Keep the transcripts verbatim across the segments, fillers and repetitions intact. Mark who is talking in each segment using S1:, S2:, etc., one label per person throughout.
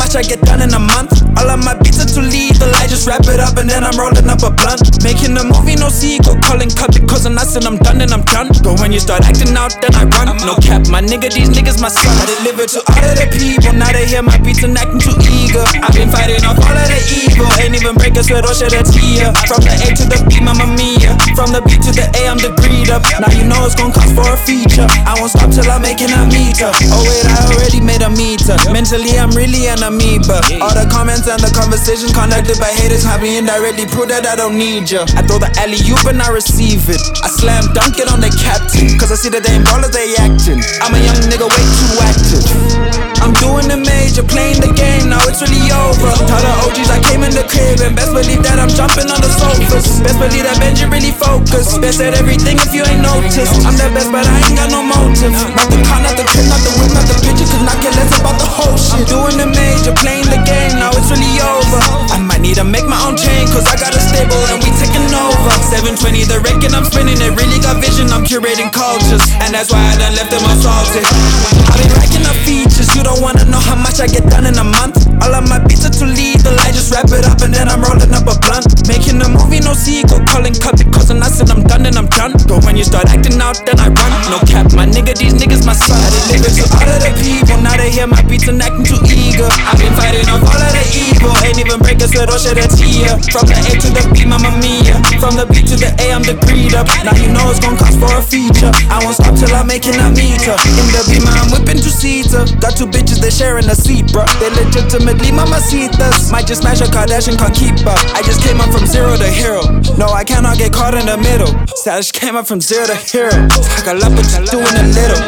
S1: much I get done in a month. All of my beats are too lethal, I just wrap it up and then I'm rolling up a blunt. Making a movie, no sequel, calling cut because I'm nuts and I'm done and I'm done. But when you start acting out, then I run. No cap, my nigga, these niggas my son. I deliver to all of the people, now they hear my beats and acting too eager. I've been fighting off all of the evil, ain't even break a sweat or shed a tear. From the A to the B, mamma mia. From the B to the A, I'm degreed up. Now you know it's gon' cost for a feature. I won't stop till I'm making a meter. Oh wait, I already made a meter. Mentally, I'm really an amoeba. All the comments and the conversation conducted by haters have me indirectly prove that I don't need ya. I throw the alley-oop and I receive it. I slam dunk it on the captain, cause I see that they ain't ballers, they acting. I'm a young nigga way too active. I'm doing the major, playing the game, now it's really over. Tell the O Gs I came in the crib, and best believe that I'm jumping on the sofas. Best believe that Benji really focused. Best at everything if you ain't noticed. I'm the best but I ain't got no motive. Not the car, not the crib, not the whip, not the picture, cause not care less about the whole shit. I'm doing the major, playing the game, now it's really over. I might need to make my own chain, cause I got a stable and we taking over. seven twenty the wreck and I'm spinning it, really got vision, I'm curating cultures. And that's why I done left them assaulted. I've been racking up features, you don't wanna know how much I get done in a month. All of my beats are too lethal, I just wrap it up and then I'm rolling up a blunt. Making a movie, no sequel, calling cut because I'm nuts and I'm done and I'm done. But when you start acting out, then I run. No cap, my nigga, these niggas my son. I deliver to all of the people, now they hear my beats and acting too eager. I've been fighting off all of the evil, ain't even break a sweat or shed a tear. From the A to the B, mamma mia. From the B to the A, I'm degreed up. Now you know it's gon' cost for a feature. I won't stop till I'm making a meter. In the Beamer, I'm whipping two seater. Got two bitches, they sharing a seat, bruh. They legitimately mamacitas. Might just smash a Kardashian, can't keep up. I just came up from zero to hero. No, I cannot get caught in the middle. Stash came up from zero to hero. Talk a lot, but you doing a little.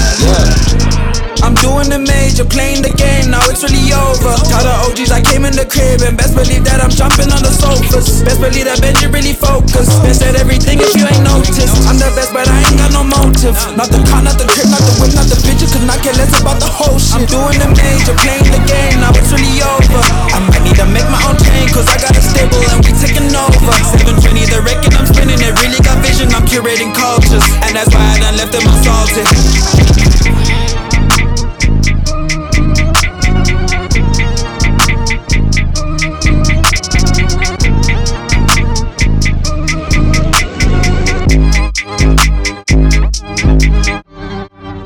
S1: Yeah. I'm doing the major, playing the game, now it's really over. Tell the O Gs I came in the crib, and best believe that I'm jumping on the sofas. Best believe that Benji really focused. Best at everything if you ain't noticed. I'm the best, but I ain't got no motive. Not the car, not the crib, not the whip, not the bitches, cause not care less about the whole shit. I'm doing the major, playing the game, now it's really over. I might need to make my own chain, cause I got a stable and we taking over. seven twenty the wreck and I'm spinning it, really got vision, I'm curating cultures. And that's why I done left them assaulted.